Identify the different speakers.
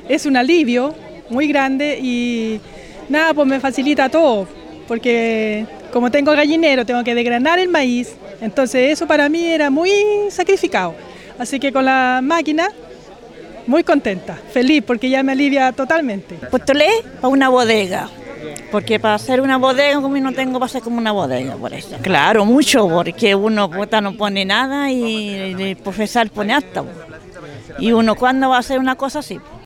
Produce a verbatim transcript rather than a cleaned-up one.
Speaker 1: es un alivio muy grande y nada, pues me facilita todo, porque como tengo gallinero tengo que desgranar el maíz, entonces eso para mí era muy sacrificado. Así que con la máquina, muy contenta, feliz, porque ya me alivia totalmente.
Speaker 2: Postulé para una bodega, porque para hacer una bodega como no tengo para hacer como una bodega, por eso. Claro, mucho, porque uno puta, no pone nada y el profesor pone hasta. Y uno, ¿cuándo va a hacer una cosa así?